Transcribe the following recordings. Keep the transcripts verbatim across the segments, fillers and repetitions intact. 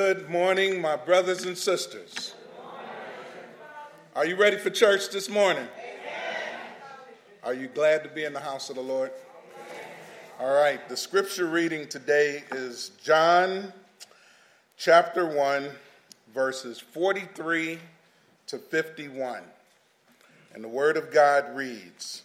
Good morning, my brothers and sisters. Are you ready for church this morning? Are you glad to be in the house of the Lord? All right, the scripture reading today is John chapter one, verses forty-three to fifty-one. And the word of God reads,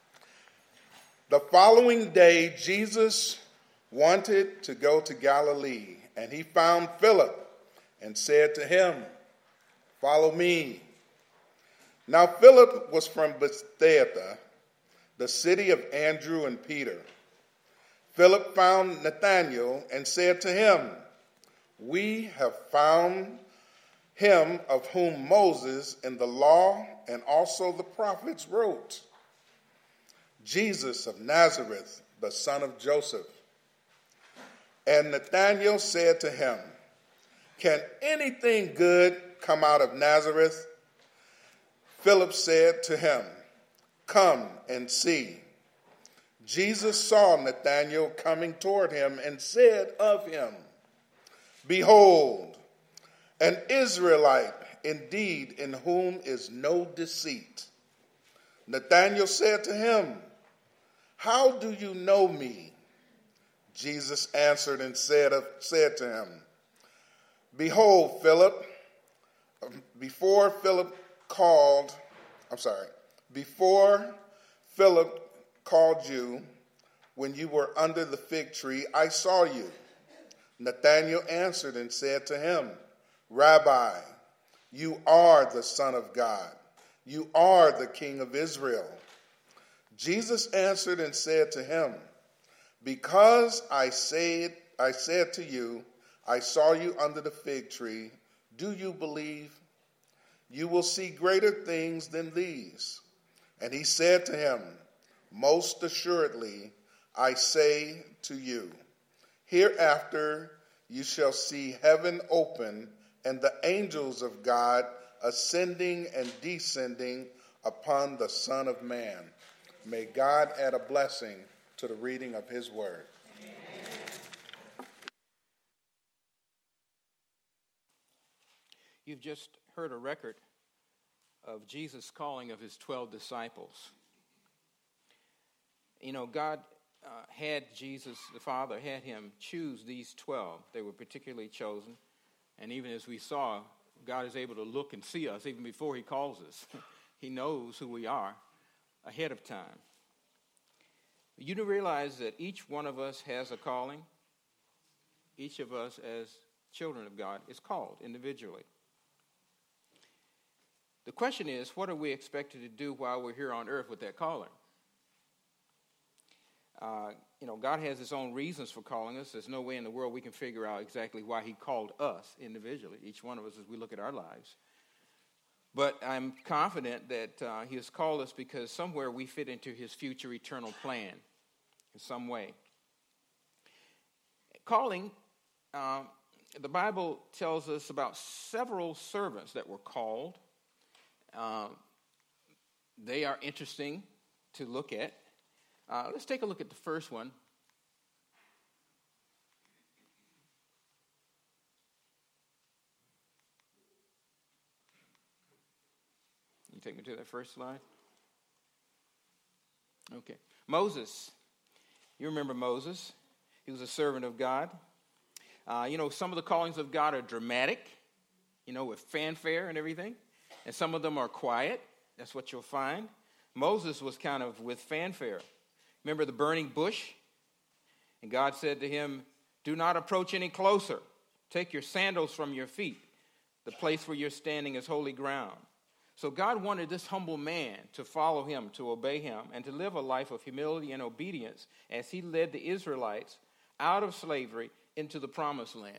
"The following day, Jesus wanted to go to Galilee, and he found Philip and said to him, 'Follow me.' Now Philip was from Bethsaida, the city of Andrew and Peter. Philip found Nathanael and said to him, 'We have found him of whom Moses in the law and also the prophets wrote, Jesus of Nazareth, the son of Joseph.' And Nathanael said to him, 'Can anything good come out of Nazareth?' Philip said to him, 'Come and see.' Jesus saw Nathanael coming toward him and said of him, 'Behold, an Israelite indeed, in whom is no deceit.' Nathanael said to him, 'How do you know me?' Jesus answered and said, said to him, 'Behold, Philip, before Philip called, I'm sorry, before Philip called you, when you were under the fig tree, I saw you.' Nathanael answered and said to him, 'Rabbi, you are the Son of God. You are the King of Israel.' Jesus answered and said to him, 'Because I said, I said to you, I saw you under the fig tree, do you believe? You will see greater things than these.' And he said to him, 'Most assuredly, I say to you, hereafter you shall see heaven open and the angels of God ascending and descending upon the Son of Man.' May God add a blessing to the reading of his word. Amen. You've just heard a record of Jesus' calling of his twelve disciples. You know, God uh, had Jesus, the Father, had him choose these twelve. They were particularly chosen. And even as we saw, God is able to look and see us even before he calls us. He knows who we are ahead of time. You do realize that each one of us has a calling. Each of us as children of God is called individually. The question is, what are we expected to do while we're here on earth with that calling? Uh, you know, God has his own reasons for calling us. There's no way in the world we can figure out exactly why he called us individually, each one of us as we look at our lives. But I'm confident that uh, he has called us because somewhere we fit into his future eternal plan in some way. Calling, uh, the Bible tells us about several servants that were called. Uh, they are interesting to look at. Uh, let's take a look at the first one. You take me to that first slide? Okay. Moses. You remember Moses. He was a servant of God. Uh, you know, some of the callings of God are dramatic, you know, with fanfare and everything. And some of them are quiet. That's what you'll find. Moses was kind of with fanfare. Remember the burning bush? And God said to him, "Do not approach any closer. Take your sandals from your feet. The place where you're standing is holy ground." So God wanted this humble man to follow him, to obey him, and to live a life of humility and obedience as he led the Israelites out of slavery into the promised land.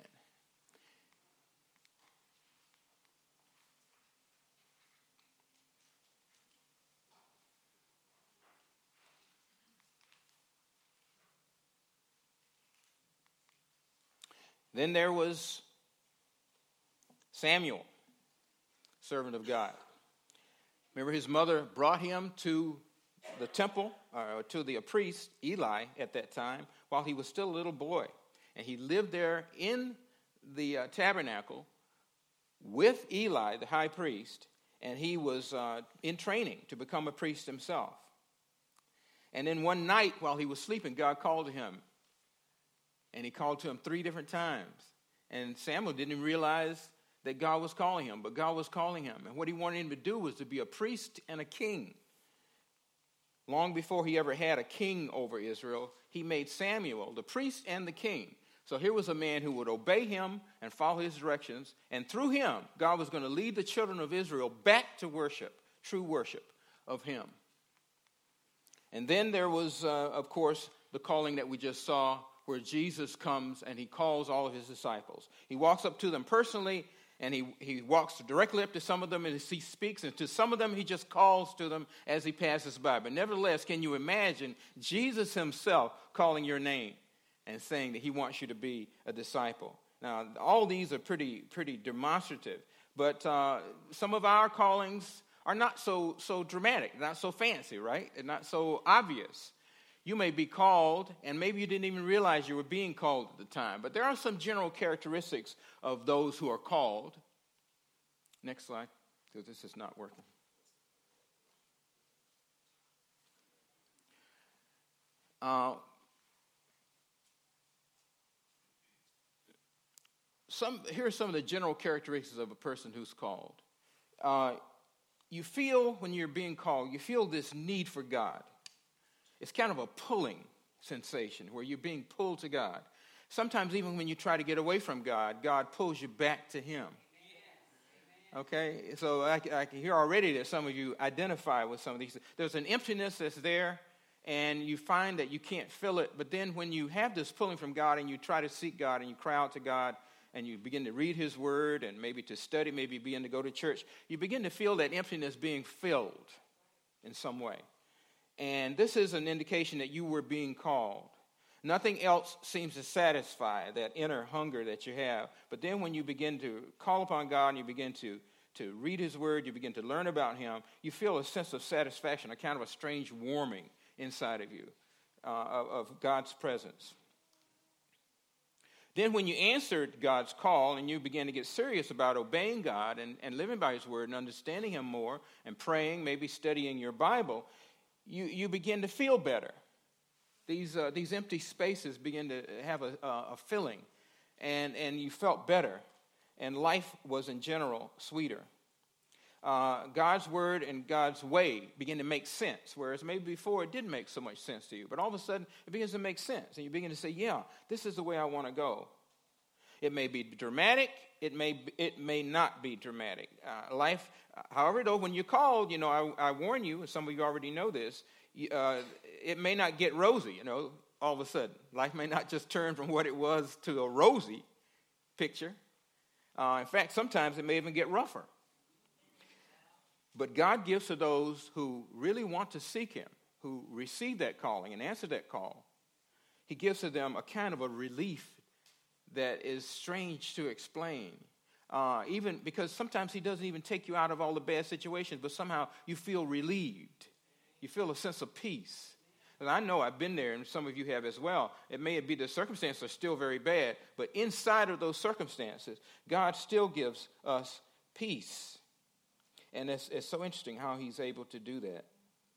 Then there was Samuel, servant of God. Remember, his mother brought him to the temple, or to the priest, Eli, at that time, while he was still a little boy. And he lived there in the uh, tabernacle with Eli, the high priest, and he was uh, in training to become a priest himself. And then one night while he was sleeping, God called to him. And he called to him three different times. And Samuel didn't even realize that God was calling him, but God was calling him. And what he wanted him to do was to be a priest and a king. Long before he ever had a king over Israel, he made Samuel the priest and the king. So here was a man who would obey him and follow his directions. And through him, God was going to lead the children of Israel back to worship, true worship of him. And then there was, uh, of course, the calling that we just saw, where Jesus comes and he calls all of his disciples. He walks up to them personally, and he, he walks directly up to some of them, and he speaks, and to some of them he just calls to them as he passes by. But nevertheless, can you imagine Jesus himself calling your name and saying that he wants you to be a disciple? Now, all these are pretty, pretty demonstrative, but uh, some of our callings are not so so dramatic, not so fancy, right? And not so obvious. You may be called, and maybe you didn't even realize you were being called at the time. But there are some general characteristics of those who are called. Next slide, because this is not working. Uh, some here are some of the general characteristics of a person who's called. Uh, You feel, when you're being called, you feel this need for God. It's kind of a pulling sensation where you're being pulled to God. Sometimes even when you try to get away from God, God pulls you back to him. Okay? So I, I can hear already that some of you identify with some of these. There's an emptiness that's there, and you find that you can't fill it. But then when you have this pulling from God and you try to seek God and you cry out to God, and you begin to read his word and maybe to study, maybe begin to go to church, you begin to feel that emptiness being filled in some way. And this is an indication that you were being called. Nothing else seems to satisfy that inner hunger that you have. But then when you begin to call upon God and you begin to, to read his word, you begin to learn about him, you feel a sense of satisfaction, a kind of a strange warming inside of you uh, of, of God's presence. Then when you answered God's call and you began to get serious about obeying God and, and living by his word and understanding him more and praying, maybe studying your Bible, you, you begin to feel better. These uh, these empty spaces begin to have a, a filling, and, and you felt better, and life was in general sweeter. Uh, God's word and God's way begin to make sense, whereas maybe before it didn't make so much sense to you. But all of a sudden, it begins to make sense, and you begin to say, yeah, this is the way I want to go. It may be dramatic. It may it may not be dramatic. Uh, life, however, though, when you're called, you know, I, I warn you, and some of you already know this, uh, it may not get rosy, you know, all of a sudden. Life may not just turn from what it was to a rosy picture. Uh, in fact, sometimes it may even get rougher. But God gives to those who really want to seek him, who receive that calling and answer that call. He gives to them a kind of a relief that is strange to explain. Uh, even because sometimes he doesn't even take you out of all the bad situations, but somehow you feel relieved. You feel a sense of peace. And I know I've been there, and some of you have as well. It may be the circumstances are still very bad, but inside of those circumstances, God still gives us peace. And it's, it's so interesting how he's able to do that.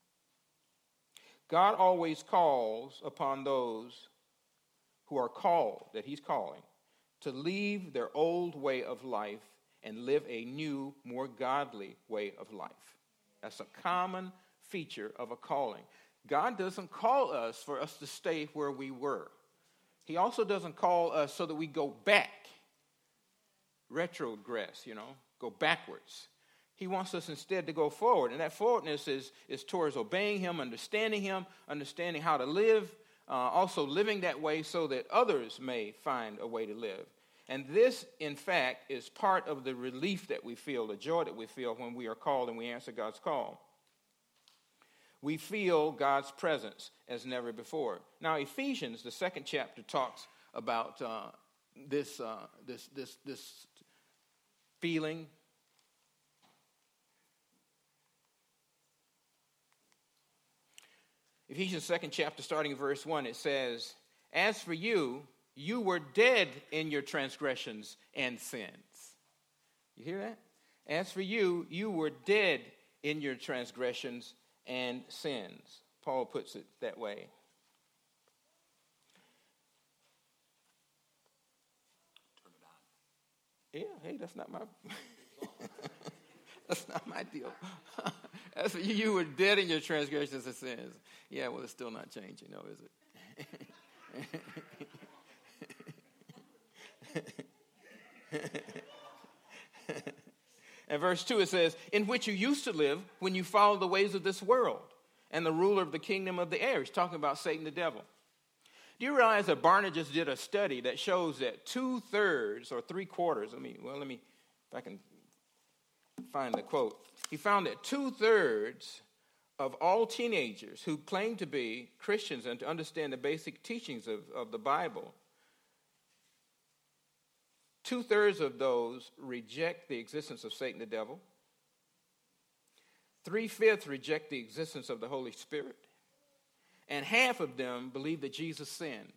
God always calls upon those who are called, that he's calling, to leave their old way of life and live a new, more godly way of life. That's a common feature of a calling. God doesn't call us for us to stay where we were. He also doesn't call us so that we go back, retrogress, you know, go backwards. He wants us instead to go forward, and that forwardness is, is towards obeying him, understanding him, understanding how to live, uh, also living that way so that others may find a way to live. And this, in fact, is part of the relief that we feel, the joy that we feel when we are called and we answer God's call. We feel God's presence as never before. Now, Ephesians, the second chapter, talks about uh, this, uh, this, this, this feeling. Ephesians second chapter, starting in verse one, it says, "As for you, you were dead in your transgressions and sins. You hear that? As for you, you were dead in your transgressions and sins. Paul puts it that way. Turn it on. Yeah, hey, that's not my that's not my deal. As for you, you were dead in your transgressions and sins. Yeah, well, it's still not changing, though, is it? And verse two, it says, in which you used to live when you followed the ways of this world and the ruler of the kingdom of the air. He's talking about Satan the devil. Do you realize that Barna just did a study that shows that two-thirds or three-quarters, let me, well, let me, if I can find the quote. He found that two-thirds of all teenagers who claim to be Christians and to understand the basic teachings of, of the Bible, two-thirds of those reject the existence of Satan the devil. Three-fifths reject the existence of the Holy Spirit. And half of them believe that Jesus sinned.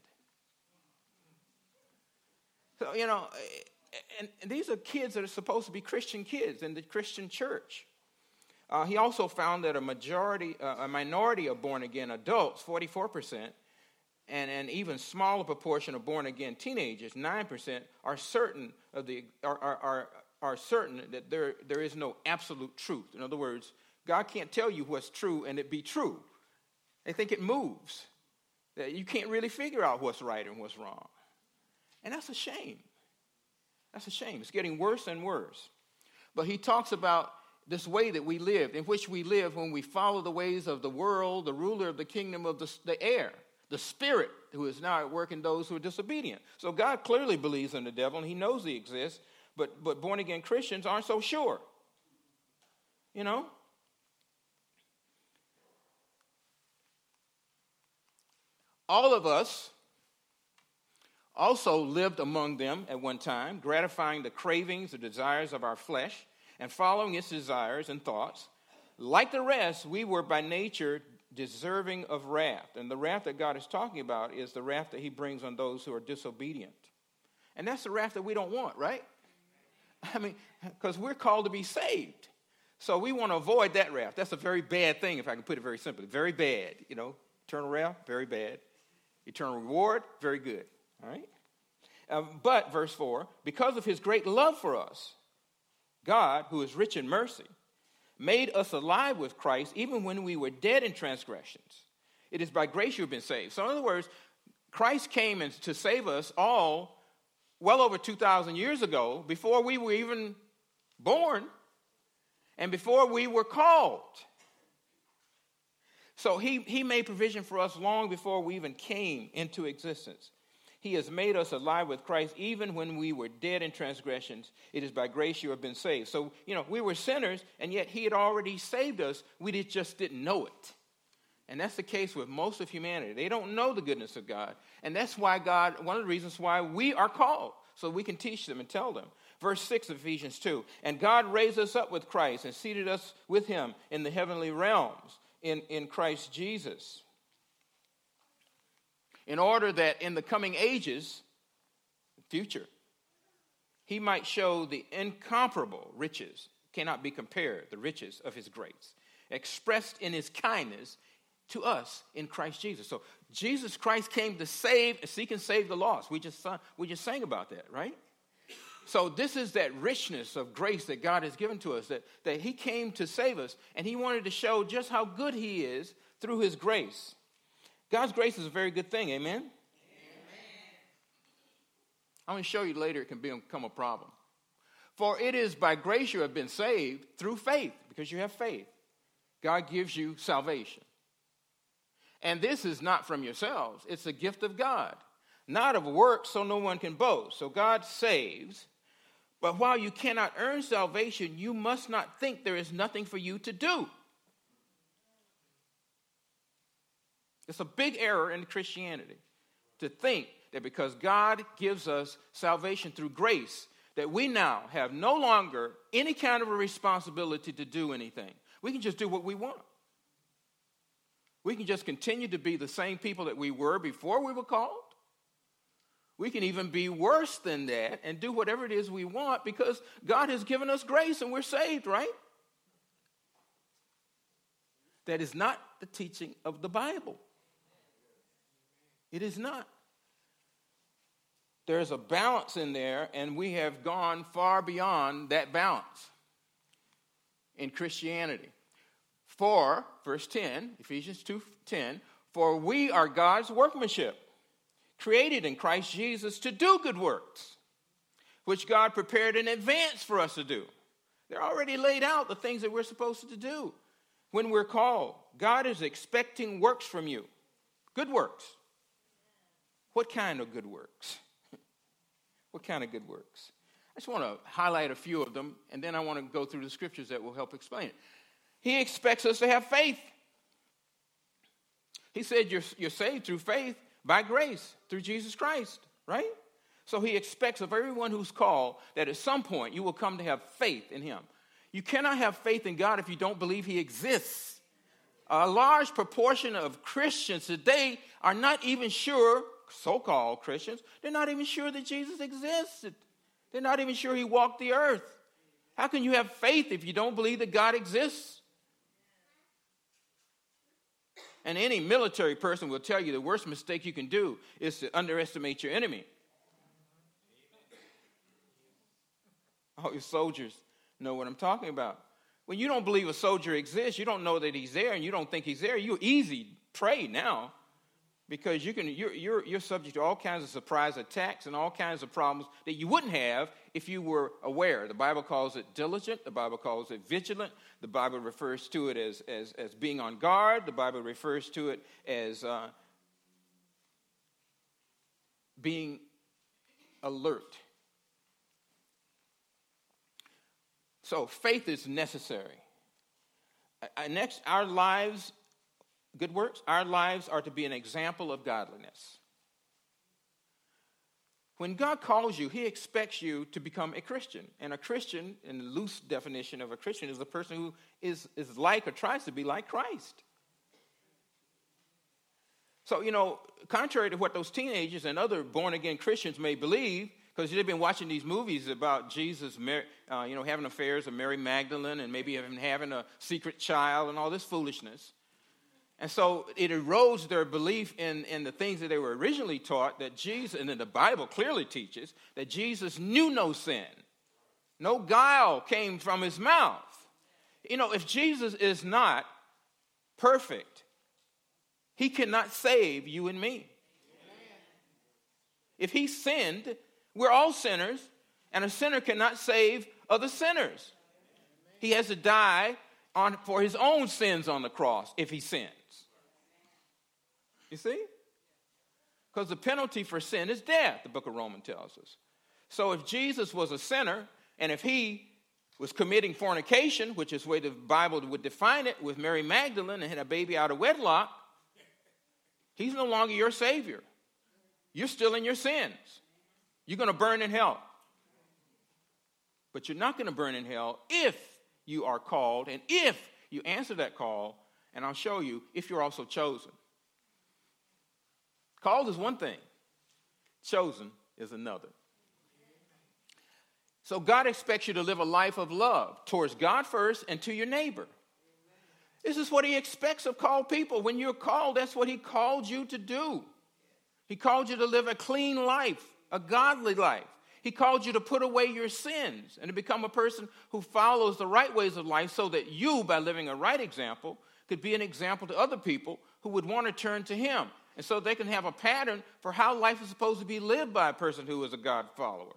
So, you know, and, and these are kids that are supposed to be Christian kids in the Christian church. Uh, he also found that a majority, uh, a minority of born-again adults, forty-four percent, and an even smaller proportion of born-again teenagers, nine percent, are certain of the are are are, are certain that there there is no absolute truth. In other words, God can't tell you what's true and it be true. They think it moves. That you can't really figure out what's right and what's wrong. And that's a shame. That's a shame. It's getting worse and worse. But he talks about this way that we lived, in which we live when we follow the ways of the world, the ruler of the kingdom of the, the air, the spirit who is now at work in those who are disobedient. So God clearly believes in the devil, and he knows he exists, but, but born-again Christians aren't so sure. You know? All of us also lived among them at one time, gratifying the cravings, the desires of our flesh, and following its desires and thoughts. Like the rest, we were by nature deserving of wrath. And the wrath that God is talking about is the wrath that he brings on those who are disobedient. And that's the wrath that we don't want, right? I mean, because we're called to be saved. So we want to avoid that wrath. That's a very bad thing, if I can put it very simply. Very bad, you know. Eternal wrath, very bad. Eternal reward, very good. All right? Um, but, verse four, because of his great love for us, God, who is rich in mercy, made us alive with Christ even when we were dead in transgressions. It is by grace you have been saved. So in other words, Christ came in to save us all well over two thousand years ago, before we were even born and before we were called. So he, he made provision for us long before we even came into existence. He has made us alive with Christ even when we were dead in transgressions. It is by grace you have been saved. So, you know, we were sinners, and yet he had already saved us. We did, just didn't know it. And that's the case with most of humanity. They don't know the goodness of God. And that's why God, one of the reasons why we are called, so we can teach them and tell them. Verse six of Ephesians two, and God raised us up with Christ and seated us with him in the heavenly realms in, in Christ Jesus, in order that in the coming ages, future, he might show the incomparable riches, cannot be compared, the riches of his grace, expressed in his kindness to us in Christ Jesus. So Jesus Christ came to save, seek and save the lost. We just, we just sang about that, right? So this is that richness of grace that God has given to us, that, that he came to save us, and he wanted to show just how good he is through his grace. God's grace is a very good thing, amen? Amen. I'm going to show you later it can become a problem. For it is by grace you have been saved through faith, because you have faith. God gives you salvation. And this is not from yourselves. It's a gift of God, not of works, so no one can boast. So God saves. But while you cannot earn salvation, you must not think there is nothing for you to do. It's a big error in Christianity to think that because God gives us salvation through grace, that we now have no longer any kind of a responsibility to do anything. We can just do what we want. We can just continue to be the same people that we were before we were called. We can even be worse than that and do whatever it is we want because God has given us grace and we're saved, right? That is not the teaching of the Bible. It is not. There's a balance in there, and we have gone far beyond that balance in Christianity. For, verse ten, Ephesians two ten, for we are God's workmanship, created in Christ Jesus to do good works, which God prepared in advance for us to do. They're already laid out, the things that we're supposed to do when we're called. God is expecting works from you. Good works. What kind of good works? What kind of good works? I just want to highlight a few of them, and then I want to go through the scriptures that will help explain it. He expects us to have faith. He said you're, you're saved through faith by grace through Jesus Christ, right? So he expects of everyone who's called that at some point you will come to have faith in him. You cannot have faith in God if you don't believe he exists. A large proportion of Christians today are not even sure, so-called Christians, they're not even sure that Jesus existed. They're not even sure he walked the earth. How can you have faith if you don't believe that God exists? And any military person will tell you the worst mistake you can do is to underestimate your enemy. All your soldiers know what I'm talking about. When you don't believe a soldier exists, you don't know that he's there, and you don't think he's there, you're easy prey now, because you can you're, you're you're subject to all kinds of surprise attacks and all kinds of problems that you wouldn't have if you were aware. The Bible calls it diligent. The Bible calls it vigilant. The Bible refers to it as as as being on guard. The Bible refers to it as uh, being alert. So faith is necessary. Uh, next, our lives, good works, our lives are to be an example of godliness. When God calls you, he expects you to become a Christian. And a Christian, in the loose definition of a Christian, is a person who is, is like or tries to be like Christ. So, you know, contrary to what those teenagers and other born-again Christians may believe, because they've been watching these movies about Jesus, uh, you know, having affairs with Mary Magdalene and maybe even having a secret child and all this foolishness. And so it erodes their belief in, in the things that they were originally taught, that Jesus, and then the Bible clearly teaches, that Jesus knew no sin. No guile came from his mouth. You know, if Jesus is not perfect, he cannot save you and me. If he sinned, we're all sinners, and a sinner cannot save other sinners. He has to die on, for his own sins on the cross if he sins. You see? Because the penalty for sin is death, the book of Romans tells us. So if Jesus was a sinner, and if he was committing fornication, which is the way the Bible would define it, with Mary Magdalene and had a baby out of wedlock, he's no longer your Savior. You're still in your sins. You're going to burn in hell. But you're not going to burn in hell if you are called and if you answer that call, and I'll show you, if you're also chosen. Called is one thing. Chosen is another. So God expects you to live a life of love towards God first and to your neighbor. This is what he expects of called people. When you're called, that's what he called you to do. He called you to live a clean life, a godly life. He called you to put away your sins and to become a person who follows the right ways of life so that you, by living a right example, could be an example to other people who would want to turn to him. And so they can have a pattern for how life is supposed to be lived by a person who is a God follower.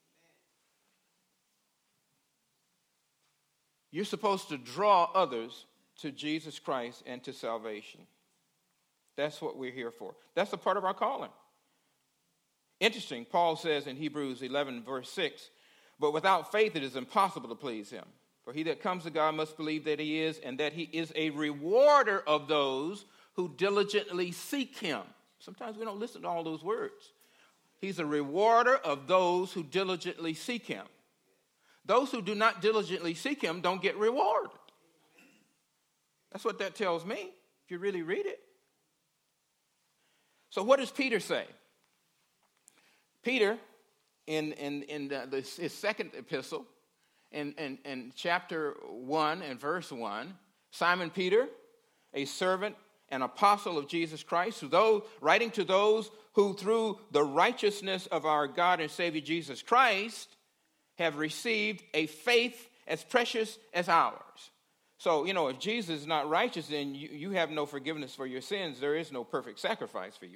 You're supposed to draw others to Jesus Christ and to salvation. That's what we're here for. That's a part of our calling. Interesting, Paul says in Hebrews eleven, verse six, but without faith it is impossible to please him. For he that comes to God must believe that he is, and that he is a rewarder of those who diligently seek him. Sometimes we don't listen to all those words. He's a rewarder of those who diligently seek him. Those who do not diligently seek him don't get rewarded. That's what that tells me, if you really read it. So what does Peter say? Peter, in, in, in the, the, his second epistle, in, in, in chapter one and verse one, Simon Peter, a servant and apostle of Jesus Christ, who though, writing to those who through the righteousness of our God and Savior Jesus Christ have received a faith as precious as ours. So, you know, if Jesus is not righteous, then you, you have no forgiveness for your sins. There is no perfect sacrifice for you.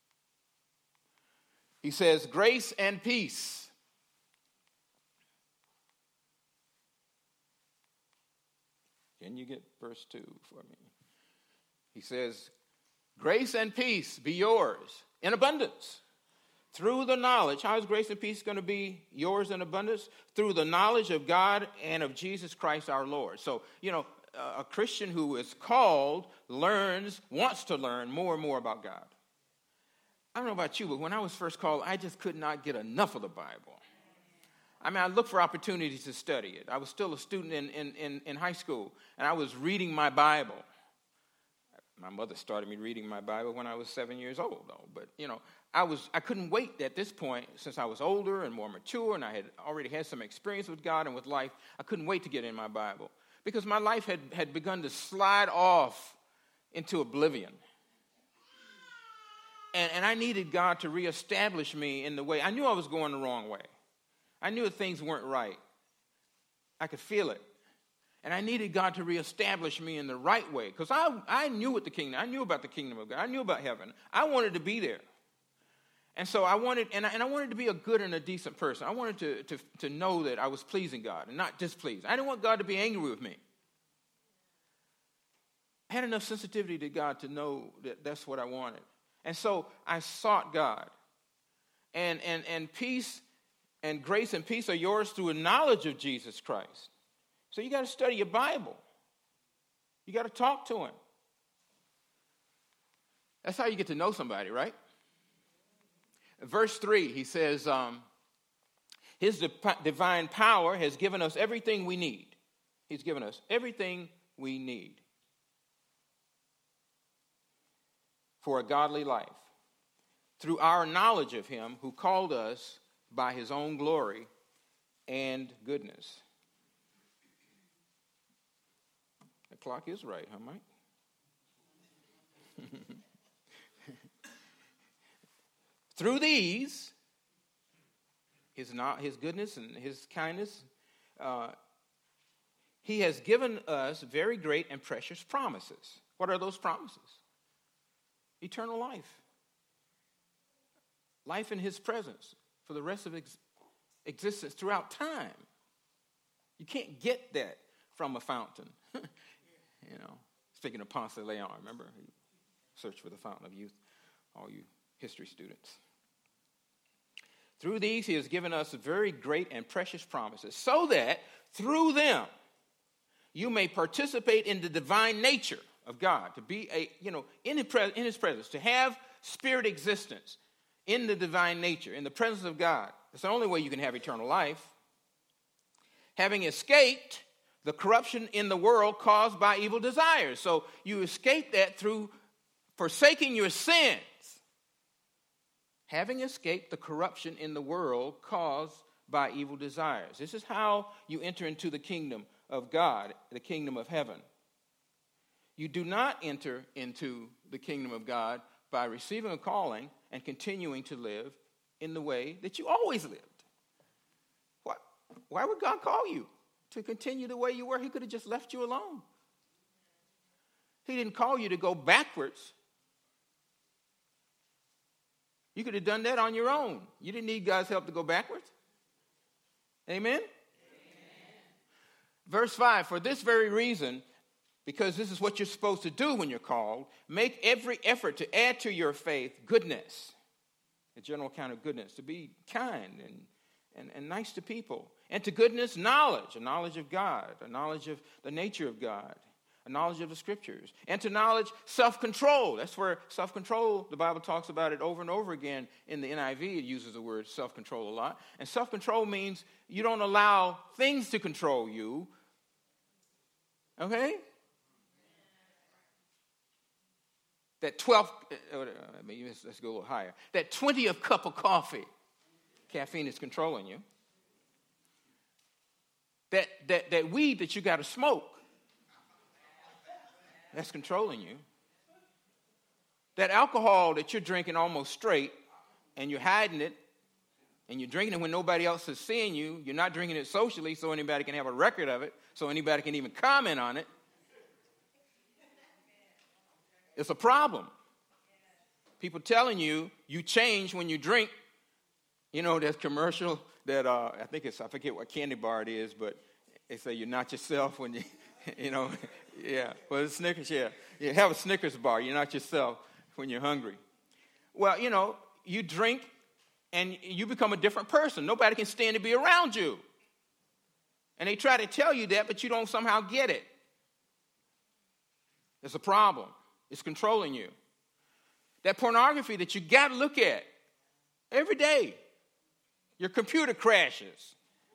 He says, grace and peace. Can you get verse two for me? He says, grace and peace be yours in abundance through the knowledge. How is grace and peace going to be yours in abundance? Through the knowledge of God and of Jesus Christ our Lord. So, you know, a Christian who is called learns, wants to learn more and more about God. I don't know about you, but when I was first called, I just could not get enough of the Bible. I mean, I looked for opportunities to study it. I was still a student in, in, in, in high school, and I was reading my Bible. My mother started me reading my Bible when I was seven years old, though. But, you know, I was I couldn't wait at this point, since I was older and more mature, and I had already had some experience with God and with life. I couldn't wait to get in my Bible, because my life had, had begun to slide off into oblivion. And, and I needed God to reestablish me in the way. I knew I was going the wrong way. I knew that things weren't right. I could feel it. And I needed God to reestablish me in the right way. Because I, I knew what the kingdom, I knew about the kingdom of God. I knew about heaven. I wanted to be there. And so I wanted, and I, and I wanted to be a good and a decent person. I wanted to, to, to know that I was pleasing God and not displeased. I didn't want God to be angry with me. I had enough sensitivity to God to know that that's what I wanted. And so I sought God. And, and, and peace and grace and peace are yours through a knowledge of Jesus Christ. So you got to study your Bible. You got to talk to him. That's how you get to know somebody, right? Verse three, he says, um, his divine power has given us everything we need. He's given us everything we need for a godly life through our knowledge of him who called us by his own glory and goodness. The clock is right, huh, Mike? Through these, his, not, his goodness and his kindness, uh, he has given us very great and precious promises. What are those promises? Eternal life. Life in his presence for the rest of ex- existence throughout time. You can't get that from a fountain. You know, speaking of Ponce de Leon, remember? He searched for the fountain of youth, all you history students. Through these, he has given us very great and precious promises, so that through them you may participate in the divine nature of God, to be a, you know, in his, pres- in his presence, to have spirit existence in the divine nature, in the presence of God. It's the only way you can have eternal life. Having escaped the corruption in the world caused by evil desires. So you escape that through forsaking your sins. Having escaped the corruption in the world caused by evil desires. This is how you enter into the kingdom of God, the kingdom of heaven. You do not enter into the kingdom of God by receiving a calling and continuing to live in the way that you always lived. What? Why would God call you to continue the way you were? He could have just left you alone. He didn't call you to go backwards. You could have done that on your own. You didn't need God's help to go backwards. Amen? Amen? Verse five, for this very reason, because this is what you're supposed to do when you're called, make every effort to add to your faith goodness, a general kind of goodness, to be kind and, and, and nice to people. And to goodness, knowledge, a knowledge of God, a knowledge of the nature of God, a knowledge of the scriptures. And to knowledge, self-control. That's where self-control, the Bible talks about it over and over again. In the N I V, it uses the word self-control a lot. And self-control means you don't allow things to control you. Okay? That twelfth, let's go a little higher. That twentieth cup of coffee Caffeine is controlling you. That, that, that weed that you got to smoke, that's controlling you. That alcohol that you're drinking almost straight, and you're hiding it, and you're drinking it when nobody else is seeing you. You're not drinking it socially so anybody can have a record of it, so anybody can even comment on it. It's a problem. People telling you, you change when you drink. You know, there's commercial that, uh, I think it's, I forget what candy bar it is, but they say you're not yourself when you, you know, yeah. Well, it's Snickers, yeah. You have a Snickers bar, you're not yourself when you're hungry. Well, you know, you drink and you become a different person. Nobody can stand to be around you. And they try to tell you that, but you don't somehow get it. It's a problem. It's controlling you. That pornography that you got to look at every day. Your computer crashes.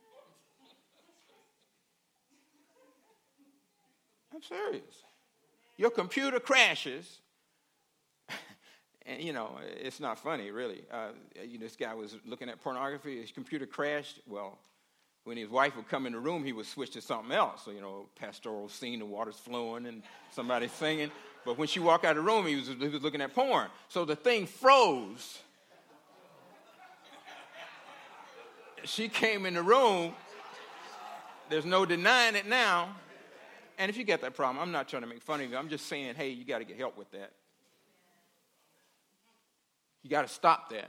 I'm serious. Your computer crashes. And, you know, it's not funny, really. Uh, you know, this guy was looking at pornography. His computer crashed. Well, when his wife would come in the room, he would switch to something else. So, you know, pastoral scene, the water's flowing and somebody's singing. But when she walked out of the room, he was, he was looking at porn. So the thing froze. She came in the room. There's no denying it now. And if you get that problem, I'm not trying to make fun of you. I'm just saying, hey, you got to get help with that. You got to stop that.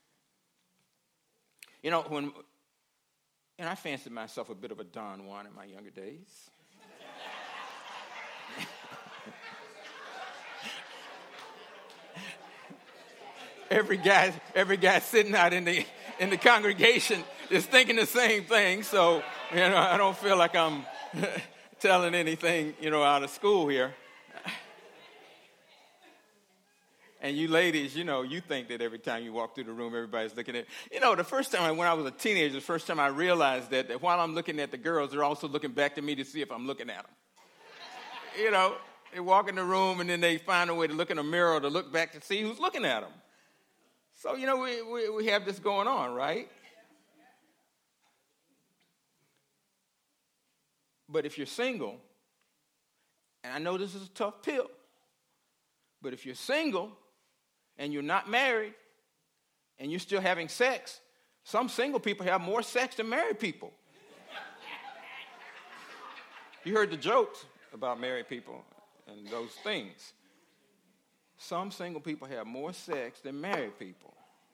You know, when, and I fancied myself a bit of a Don Juan in my younger days. every guy, every guy sitting out in the in the congregation is thinking the same thing. So, you know, I don't feel like I'm telling anything, you know, out of school here. And you ladies, you know, you think that every time you walk through the room, everybody's looking at, you know, the first time, I, when I was a teenager, the first time I realized that, that while I'm looking at the girls, they're also looking back to me to see if I'm looking at them. You know, they walk in the room and then they find a way to look in a mirror to look back to see who's looking at them. So, you know, we, we, we have this going on, right? But if you're single, and I know this is a tough pill, but if you're single and you're not married and you're still having sex, some single people have more sex than married people. You heard the jokes about married people and those things. Some single people have more sex than married people.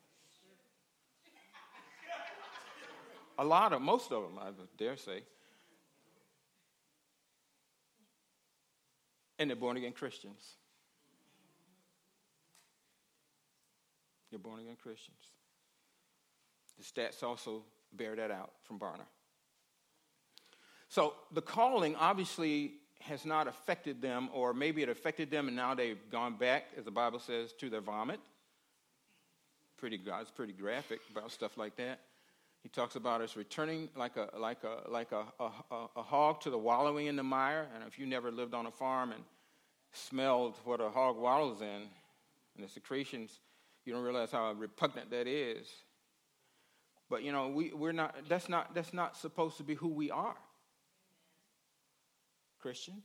A lot of, most of them, I dare say. And they're born-again Christians. They're born-again Christians. The stats also bear that out from Barna. So the calling obviously has not affected them, or maybe it affected them and now they've gone back, as the Bible says, to their vomit. Pretty, it's pretty graphic about stuff like that. He talks about us returning like a like a like a, a, a hog to the wallowing in the mire. And if you never lived on a farm and smelled what a hog wallows in and the secretions, you don't realize how repugnant that is. But you know, we we're not. That's not that's not supposed to be who we are. Christians.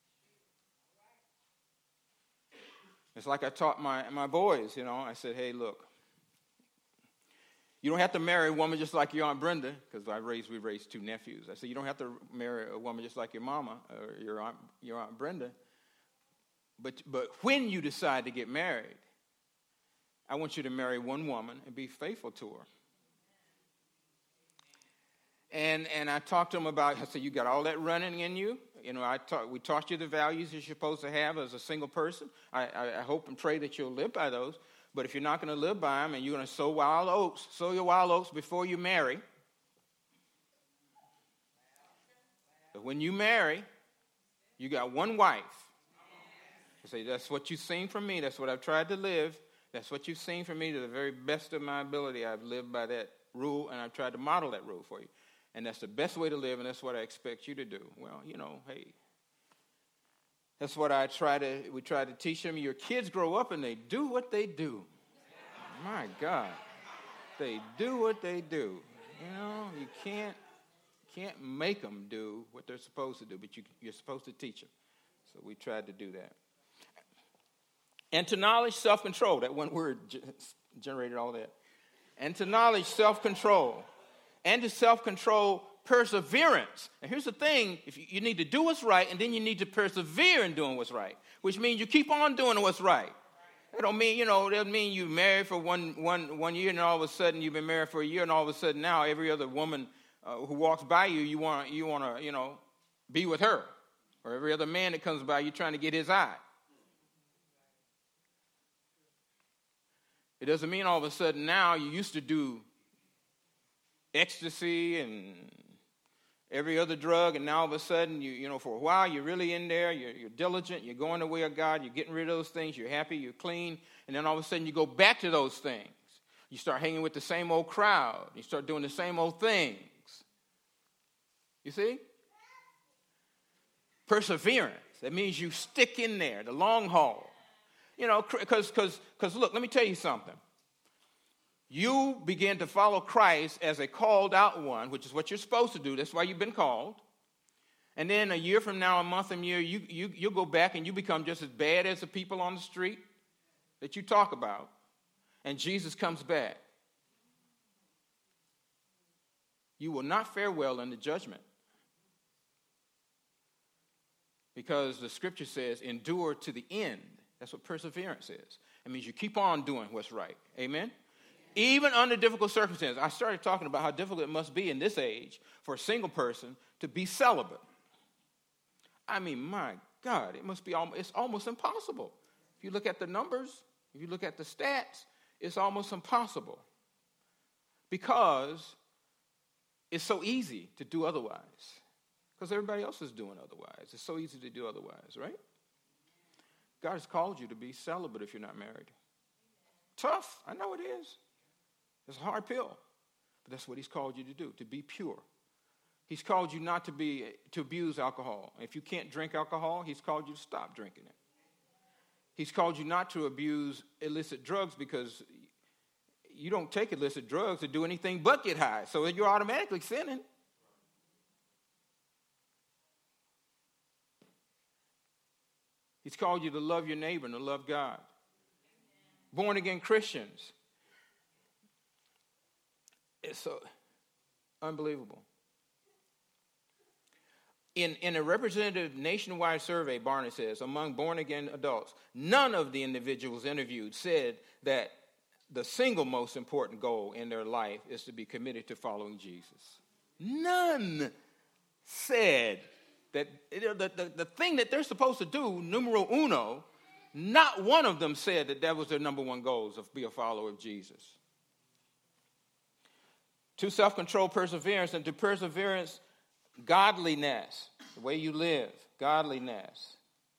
It's like I taught my my boys. You know, I said, hey, look. You don't have to marry a woman just like your Aunt Brenda, because I raised we raised two nephews. I said you don't have to marry a woman just like your mama or your aunt your Aunt Brenda. But but when you decide to get married, I want you to marry one woman and be faithful to her. And and I talked to them about. I said you got all that running in you. You know, I taught we taught you the values you're supposed to have as a single person. I, I, I hope and pray that you'll live by those. But if you're not going to live by them and you're going to sow wild oats, sow your wild oats before you marry. But when you marry, you got one wife. You say, that's what you've seen from me. That's what I've tried to live. That's what you've seen from me to the very best of my ability. I've lived by that rule, and I've tried to model that rule for you. And that's the best way to live, and that's what I expect you to do. Well, you know, hey. That's what I try to, we try to teach them. Your kids grow up and they do what they do. My God. They do what they do. You know, you can't can't make them do what they're supposed to do, but you, you're supposed to teach them. So we tried to do that. And to knowledge, self-control. That one word generated all that. And to knowledge, self-control. And to self-control, perseverance. And here's the thing. If you, you need to do what's right, and then you need to persevere in doing what's right, which means you keep on doing what's right. That don't mean, you know, that doesn't mean you married for one, one, one year, and all of a sudden you've been married for a year, and all of a sudden now every other woman uh, who walks by you, you want you want to, you know, be with her. Or every other man that comes by, you're trying to get his eye. It doesn't mean all of a sudden now you used to do ecstasy and every other drug, and now all of a sudden, you you know, for a while, you're really in there, you're, you're diligent, you're going the way of God, you're getting rid of those things, you're happy, you're clean, and then all of a sudden you go back to those things. You start hanging with the same old crowd. You start doing the same old things. You see? Perseverance. That means you stick in there, the long haul. You know, because, because, because look, let me tell you something. You begin to follow Christ as a called out one, which is what you're supposed to do. That's why you've been called. And then a year from now, a month from year, you, you, you'll go back and you become just as bad as the people on the street that you talk about. And Jesus comes back. You will not fare well in the judgment. Because the scripture says, endure to the end. That's what perseverance is. It means you keep on doing what's right. Amen? Even under difficult circumstances. I started talking about how difficult it must be in this age for a single person to be celibate. I mean, my God, it must be almost, it's almost impossible. If you look at the numbers, if you look at the stats, it's almost impossible. Because it's so easy to do otherwise. Because everybody else is doing otherwise. It's so easy to do otherwise, right? God has called you to be celibate if you're not married. Tough, I know it is. It's a hard pill. But that's what he's called you to do, to be pure. He's called you not to be to abuse alcohol. If you can't drink alcohol, he's called you to stop drinking it. He's called you not to abuse illicit drugs because you don't take illicit drugs to do anything but get high. So you're automatically sinning. He's called you to love your neighbor and to love God. Born again Christians. It's so unbelievable. In, in a representative nationwide survey, Barna says, among born-again adults, none of the individuals interviewed said that the single most important goal in their life is to be committed to following Jesus. None said that the, the, the thing that they're supposed to do, numero uno, not one of them said that that was their number one goal, is to be a follower of Jesus. To self-control, perseverance, and to perseverance, godliness, the way you live, godliness.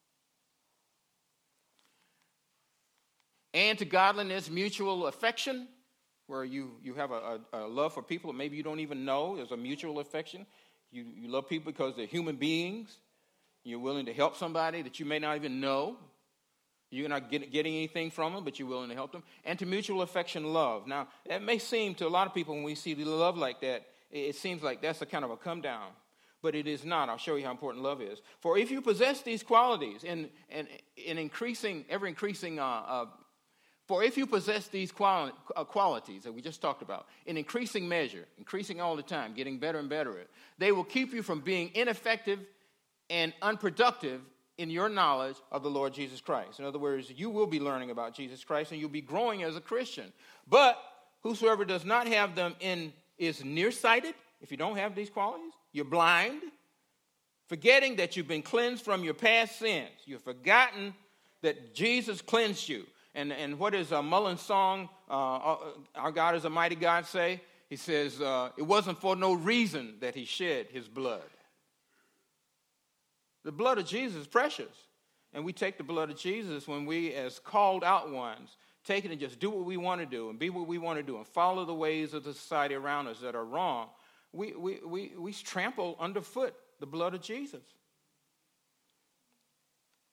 And to godliness, mutual affection, where you, you have a, a, a love for people that maybe you don't even know. There's a mutual affection. You, you love people because they're human beings. You're willing to help somebody that you may not even know. You're not get, getting anything from them, but you're willing to help them. And to mutual affection, love. Now, that may seem to a lot of people when we see love like that, it seems like that's a kind of a come down. But it is not. I'll show you how important love is. For if you possess these qualities in, in, in increasing, ever increasing, uh, uh, for if you possess these quali- uh, qualities that we just talked about, in increasing measure, increasing all the time, getting better and better, they will keep you from being ineffective and unproductive in your knowledge of the Lord Jesus Christ. In other words, you will be learning about Jesus Christ and you'll be growing as a Christian. But whosoever does not have them in is nearsighted. If you don't have these qualities, you're blind, forgetting that you've been cleansed from your past sins. You've forgotten that Jesus cleansed you. And, and what does uh, Mullen's song, uh, Our God is a Mighty God, say? He says, uh, it wasn't for no reason that he shed his blood. The blood of Jesus is precious. And we take the blood of Jesus when we, as called out ones, take it and just do what we want to do and be what we want to do and follow the ways of the society around us that are wrong. We, we, we, we trample underfoot the blood of Jesus.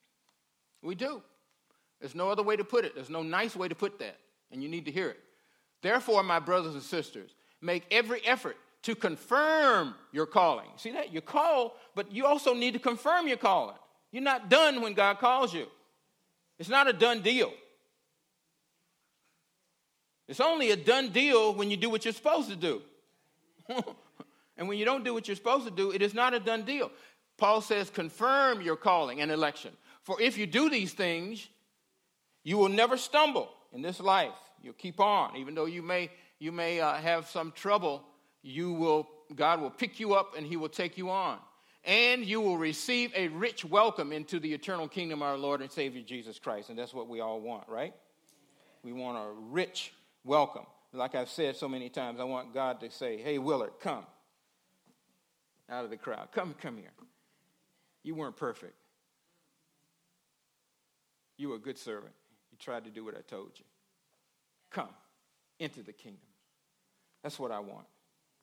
We do. There's no other way to put it. There's no nice way to put that. And you need to hear it. Therefore, my brothers and sisters, make every effort to confirm your calling. See that? You call, but you also need to confirm your calling. You're not done when God calls you. It's not a done deal. It's only a done deal when you do what you're supposed to do. And when you don't do what you're supposed to do, it is not a done deal. Paul says, confirm your calling and election. For if you do these things, you will never stumble in this life. You'll keep on. Even though you may, you may uh, have some trouble, you will, God will pick you up and he will take you on. And you will receive a rich welcome into the eternal kingdom of our Lord and Savior Jesus Christ. And that's what we all want, right? We want a rich welcome. Like I've said so many times, I want God to say, hey, Willard, come. Out of the crowd. Come, come here. You weren't perfect. You were a good servant. You tried to do what I told you. Come into the kingdom. That's what I want.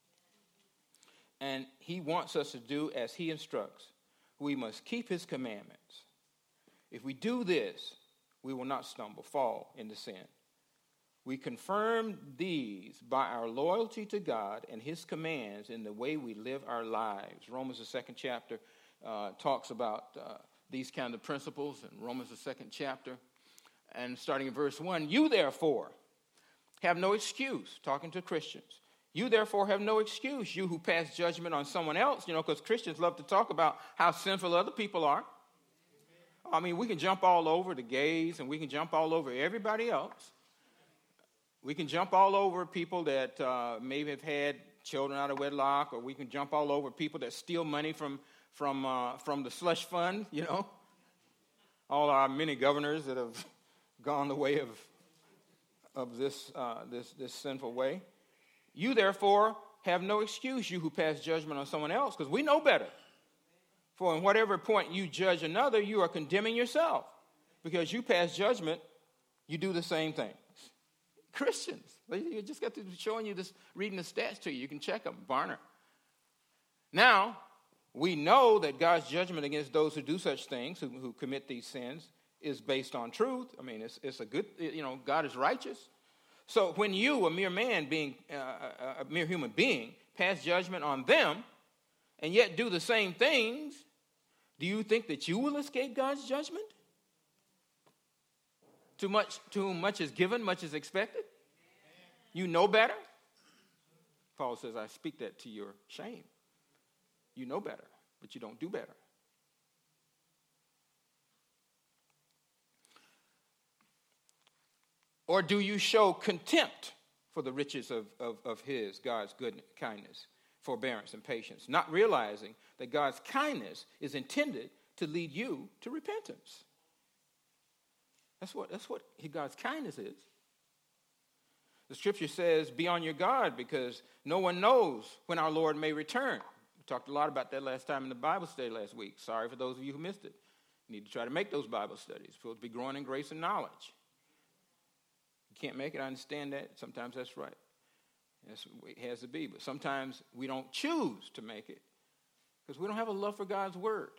And he wants us to do as he instructs. We must keep his commandments. If we do this, we will not stumble, fall into sin. We confirm these by our loyalty to God and his commands in the way we live our lives. Romans, the second chapter, uh, talks about uh, these kind of principles in Romans, the second chapter. And starting in verse one, you therefore have no excuse, talking to Christians. You therefore have no excuse, you who pass judgment on someone else, you know, because Christians love to talk about how sinful other people are. I mean, we can jump all over the gays and we can jump all over everybody else. We can jump all over people that uh, maybe have had children out of wedlock, or we can jump all over people that steal money from from uh, from the slush fund, you know. All our many governors that have gone the way of of this uh, this this sinful way. You therefore have no excuse, you who pass judgment on someone else, because we know better. For in whatever point you judge another, you are condemning yourself, because you pass judgment, you do the same thing. Christians. You just got to be showing you this, reading the stats to you. You can check them. Varner. Now, we know that God's judgment against those who do such things, who, who commit these sins, is based on truth. I mean, it's, it's a good, you know, God is righteous. So when you, a mere man, being uh, a mere human being, pass judgment on them, and yet do the same things, do you think that you will escape God's judgment? Too much, to whom much is given, much is expected. You know better. Paul says, I speak that to your shame. You know better, but you don't do better. Or do you show contempt for the riches of, of, of his, God's goodness, kindness, forbearance, and patience, not realizing that God's kindness is intended to lead you to repentance? That's what, that's what God's kindness is. The scripture says, be on your guard, because no one knows when our Lord may return. We talked a lot about that last time in the Bible study last week. Sorry for those of you who missed it. You need to try to make those Bible studies. We'll be growing in grace and knowledge. You can't make it, I understand that. Sometimes that's right. That's the way it has to be. But sometimes we don't choose to make it because we don't have a love for God's word.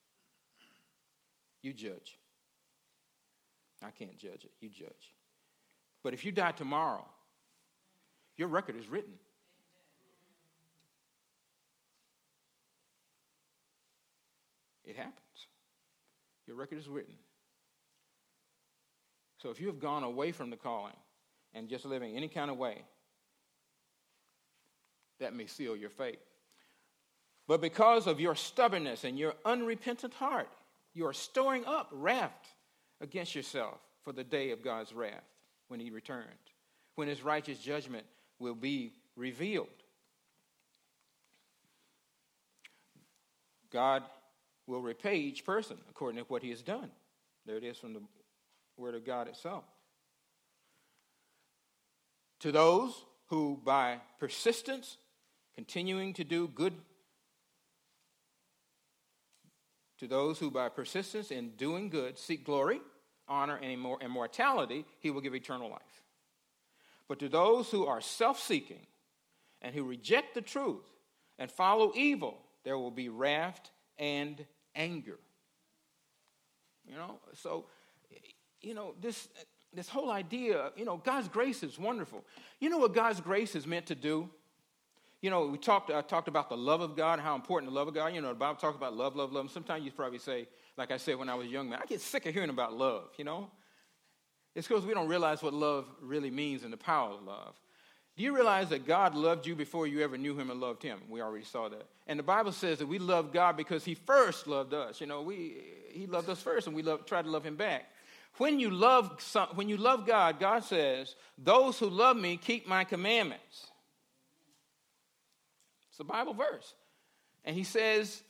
You judge. I can't judge it. You judge. But if you die tomorrow, your record is written. It happens. Your record is written. So if you have gone away from the calling and just living any kind of way, that may seal your fate. But because of your stubbornness and your unrepentant heart, you are storing up wrath against yourself for the day of God's wrath when he returns, when his righteous judgment will be revealed. God will repay each person according to what he has done. There it is from the word of God itself. To those who by persistence, continuing to do good, to those who by persistence in doing good seek glory, honor, and immortality, he will give eternal life. But to those who are self-seeking and who reject the truth and follow evil, there will be wrath and anger. You know, so, you know, this, this whole idea, you know, God's grace is wonderful. You know what God's grace is meant to do? You know, we talked, I talked about the love of God, how important the love of God. You know, the Bible talks about love, love, love. Sometimes you probably say, like I said when I was a young man, I get sick of hearing about love, you know. It's because we don't realize what love really means and the power of love. Do you realize that God loved you before you ever knew him and loved him? We already saw that. And the Bible says that we love God because he first loved us. You know, we he loved us first, and we love, try to love him back. When you love some, when you love God, God says, those who love me keep my commandments. It's a Bible verse. And he says,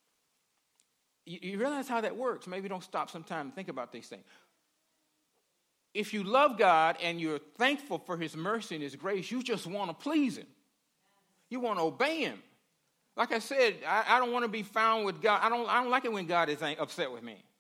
you, you realize how that works. Maybe don't stop sometime and think about these things. If you love God and you're thankful for his mercy and his grace, you just want to please him. You want to obey him. Like I said, I, I don't want to be found with God. I don't, I don't like it when God is upset with me.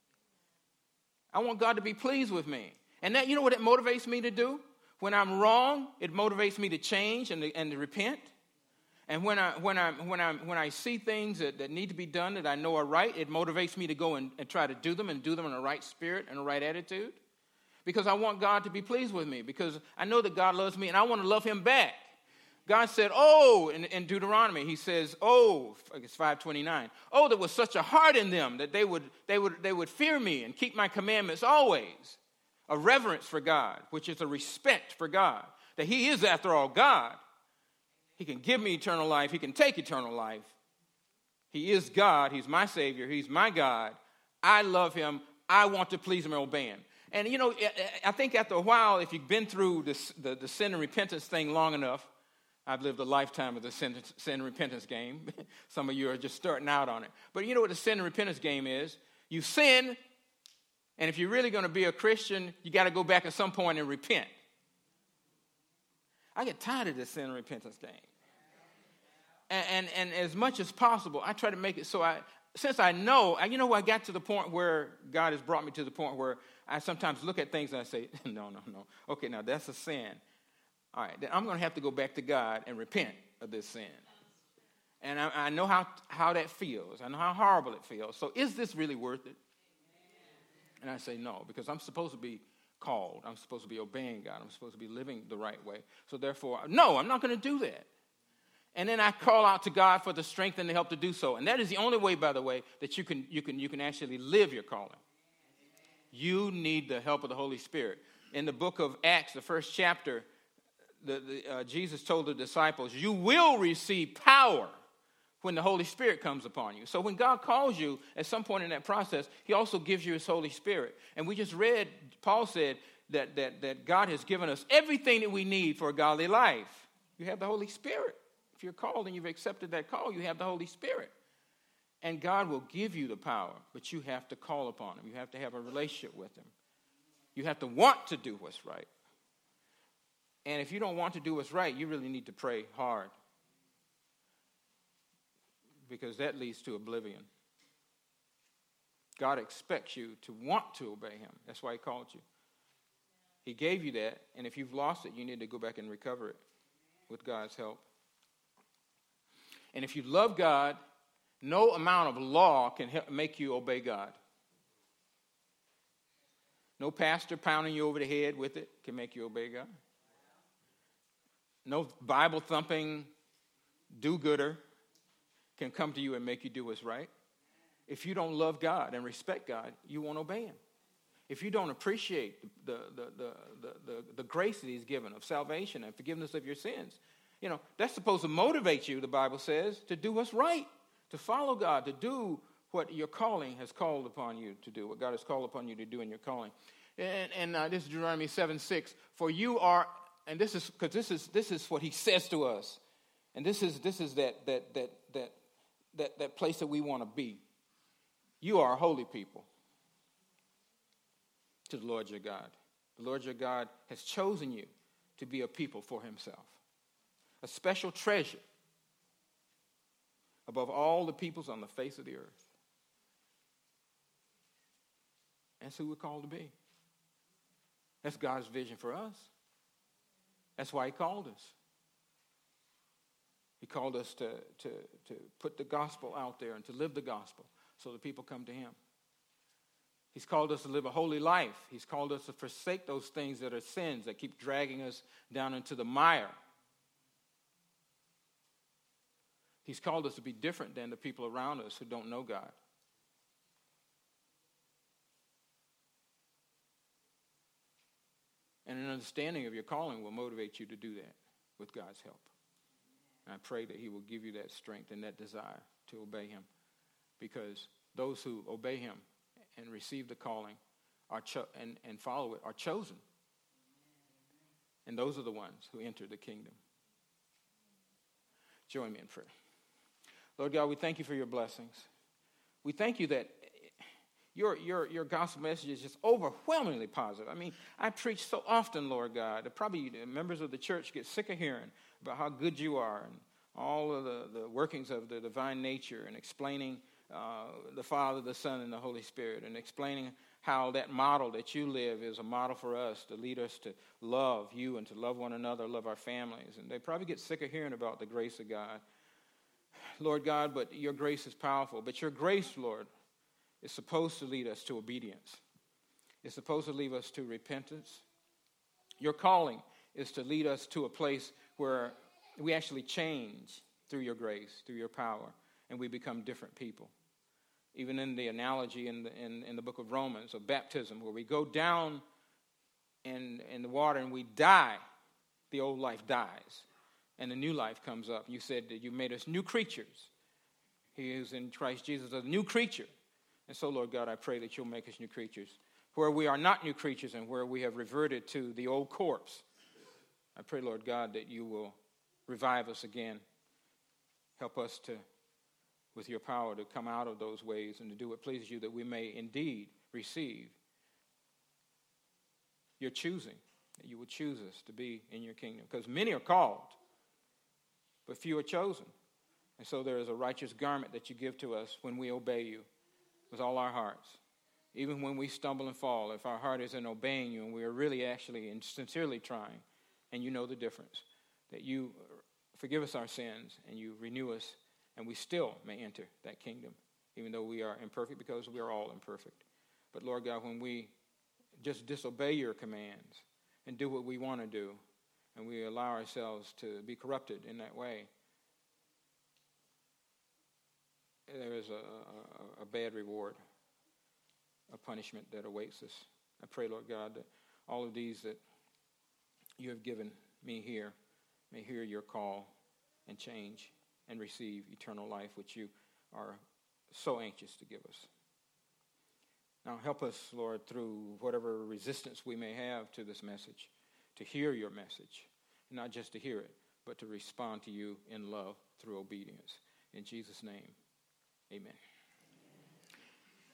I want God to be pleased with me. And that, you know what it motivates me to do? When I'm wrong, it motivates me to change and to, and to repent. And when I when I when I when I see things that, that need to be done that I know are right, it motivates me to go and, and try to do them and do them in the right spirit and the right attitude. Because I want God to be pleased with me. Because I know that God loves me and I want to love him back. God said, oh, in, in Deuteronomy, he says, oh, it's five twenty-nine. Oh, there was such a heart in them that they would they would they would fear me and keep my commandments always. A reverence for God, which is a respect for God. That he is, after all, God. He can give me eternal life. He can take eternal life. He is God. He's my Savior. He's my God. I love him. I want to please him and obey him. And, you know, I think after a while, if you've been through this, the, the sin and repentance thing long enough, I've lived a lifetime of the sin, sin and repentance game. Some of you are just starting out on it. But you know what the sin and repentance game is? You sin, and if you're really going to be a Christian, you got to go back at some point and repent. I get tired of this sin and repentance game. And, and, and as much as possible, I try to make it so I, since I know, you know, I got to the point where God has brought me to the point where I sometimes look at things and I say, no, no, no. Okay, now that's a sin. All right, then I'm going to have to go back to God and repent of this sin. And I, I know how, how that feels. I know how horrible it feels. So is this really worth it? And I say no, because I'm supposed to be called. I'm supposed to be obeying God. I'm supposed to be living the right way. So therefore, no, I'm not going to do that. And then I call out to God for the strength and the help to do so. And that is the only way, by the way, that you can you can you can actually live your calling. You need the help of the Holy Spirit. In the book of Acts, the first chapter, the, the, uh, Jesus told the disciples, you will receive power when the Holy Spirit comes upon you. So when God calls you at some point in that process, he also gives you his Holy Spirit. And we just read, Paul said that, that, that God has given us everything that we need for a godly life. You have the Holy Spirit. If you're called and you've accepted that call, you have the Holy Spirit. And God will give you the power, but you have to call upon him. You have to have a relationship with him. You have to want to do what's right. And if you don't want to do what's right, you really need to pray hard. Because that leads to oblivion. God expects you to want to obey him. That's why he called you. He gave you that, and if you've lost it, you need to go back and recover it with God's help. And if you love God, no amount of law can help make you obey God. No pastor pounding you over the head with it can make you obey God. No Bible-thumping do-gooder can come to you and make you do what's right. If you don't love God and respect God, you won't obey him. If you don't appreciate the, the, the, the, the, the grace that he's given of salvation and forgiveness of your sins, you know, that's supposed to motivate you, the Bible says, to do what's right, to follow God, to do what your calling has called upon you to do, what God has called upon you to do in your calling. And, and uh, this is Deuteronomy seven six. For you are, and this is because this is this is what he says to us, and this is this is that that that that that that place that we want to be. You are a holy people to the Lord your God. The Lord your God has chosen you to be a people for himself, a special treasure above all the peoples on the face of the earth. That's who we're called to be. That's God's vision for us. That's why he called us. He called us to, to, to put the gospel out there and to live the gospel so that people come to him. He's called us to live a holy life. He's called us to forsake those things that are sins that keep dragging us down into the mire. He's called us to be different than the people around us who don't know God. And an understanding of your calling will motivate you to do that with God's help. And I pray that he will give you that strength and that desire to obey him, because those who obey him and receive the calling are cho- and, and follow it are chosen. And those are the ones who enter the kingdom. Join me in prayer. Lord God, we thank you for your blessings. We thank you that your, your, your gospel message is just overwhelmingly positive. I mean, I preach so often, Lord God, that probably members of the church get sick of hearing about how good you are and all of the, the workings of the divine nature, and explaining uh, the Father, the Son, and the Holy Spirit, and explaining how that model that you live is a model for us to lead us to love you and to love one another, love our families. And they probably get sick of hearing about the grace of God. Lord God, but your grace is powerful. But your grace, Lord, is supposed to lead us to obedience. It's supposed to lead us to repentance. Your calling is to lead us to a place where we actually change through your grace, through your power, and we become different people. Even in the analogy in the, in, in the book of Romans of baptism, where we go down in, in the water and we die, the old life dies, and the new life comes up. You said that you made us new creatures. He who's in Christ Jesus is a new creature. And so, Lord God, I pray that you'll make us new creatures. Where we are not new creatures and where we have reverted to the old corpse, I pray, Lord God, that you will revive us again. Help us to, with your power, to come out of those ways and to do what pleases you, that we may indeed receive your choosing, that you will choose us to be in your kingdom. Because many are called, but few are chosen. And so there is a righteous garment that you give to us when we obey you with all our hearts. Even when we stumble and fall, if our heart is in obeying you and we are really actually and sincerely trying, and you know the difference, that you forgive us our sins and you renew us, and we still may enter that kingdom, even though we are imperfect, because we are all imperfect. But Lord God, when we just disobey your commands and do what we want to do, and we allow ourselves to be corrupted in that way, there is a, a, a bad reward, a punishment that awaits us. I pray, Lord God, that all of these that you have given me here may hear your call and change and receive eternal life, which you are so anxious to give us. Now help us, Lord, through whatever resistance we may have to this message, to hear your message, and not just to hear it, but to respond to you in love through obedience. In Jesus' name, amen.